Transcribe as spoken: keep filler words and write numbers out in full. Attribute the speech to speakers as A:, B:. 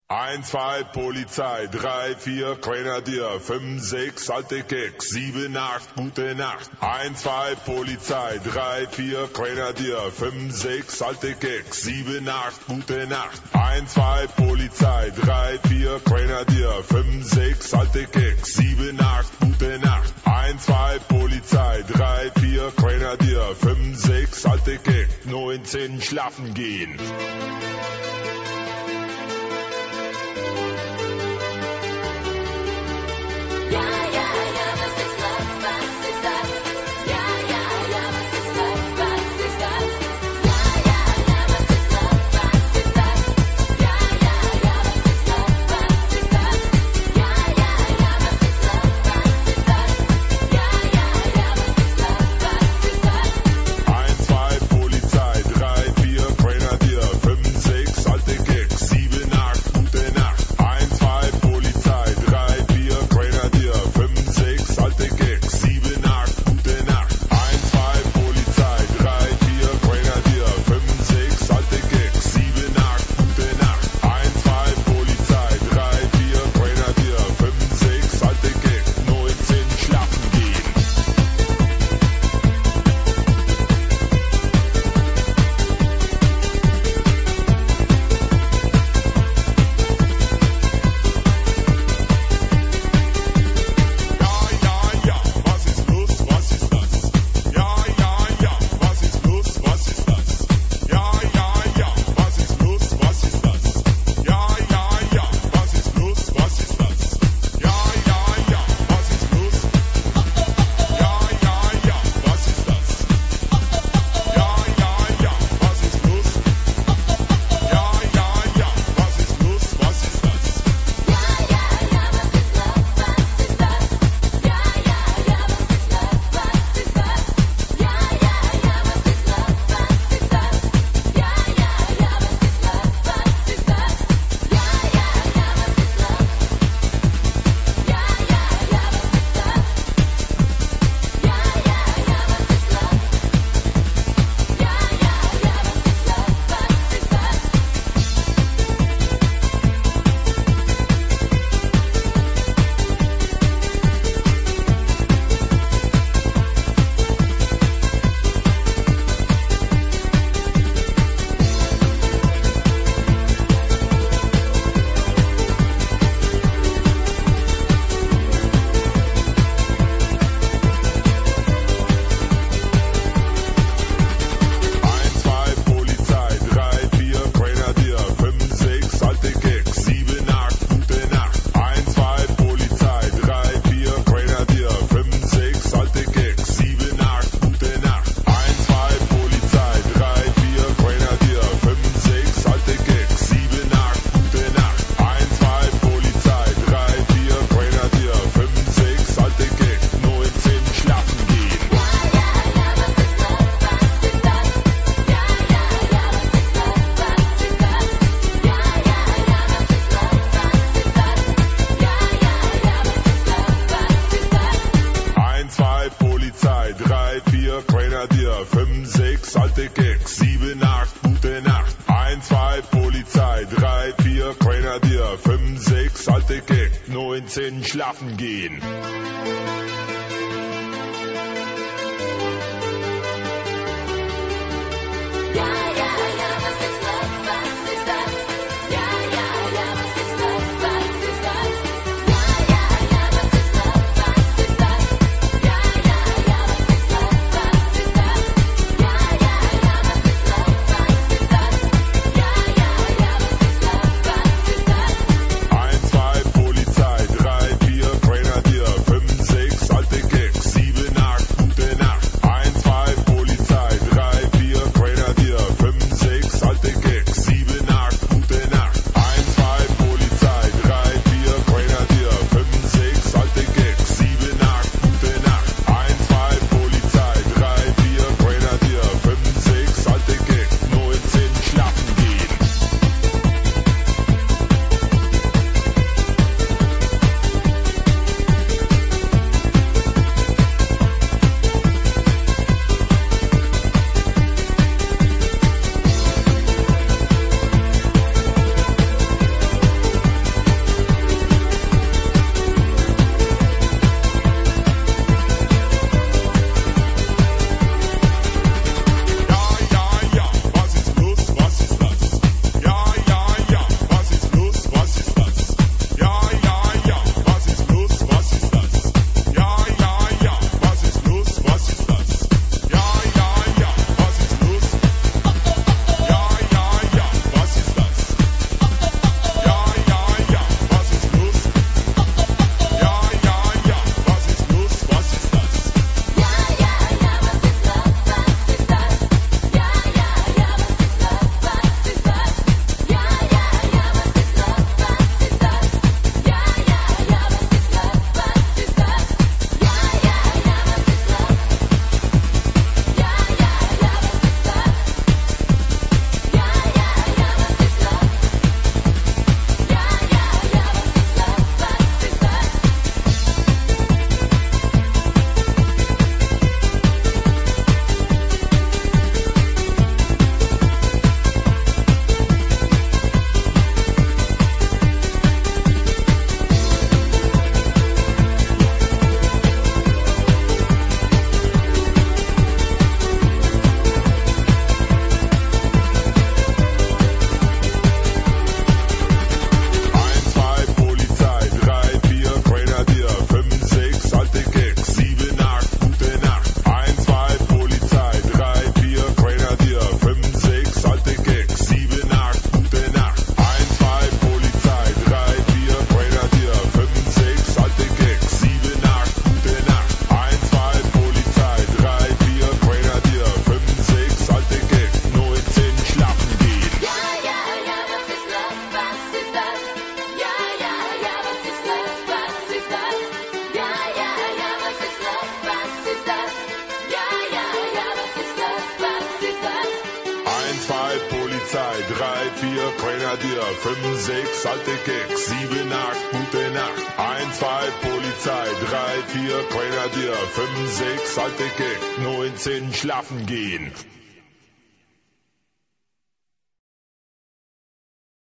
A: eins, zwei, Polizei, drei, vier, Grenadier, fünf, sechs, alte Keks, sieben, acht, gute Nacht. eins, zwei, Polizei, drei, vier, Grenadier, fünf, sechs, alte Keks, sieben, acht, gute Nacht. eins, zwei, Polizei, drei, vier, Grenadier, fünf, sechs, alte Keks, sieben, acht, gute Nacht. eins, zwei, Polizei, drei, vier, Grenadier, fünf, sechs, alte Keks, neunzehn, schlafen gehen. fünf, sechs, alte Keks, sieben, acht, gute Nacht. eins, zwei, Polizei, drei, vier, Grenadier, fünf, sechs, alte Keks, neunzehn, schlafen gehen. Alte Keks. Grenadier, fünf, sechs, alte Keks, sieben, acht, gute Nacht, eins, zwei, Polizei, drei, vier, Grenadier, fünf, sechs, alte Keks, neunzehn, schlafen gehen.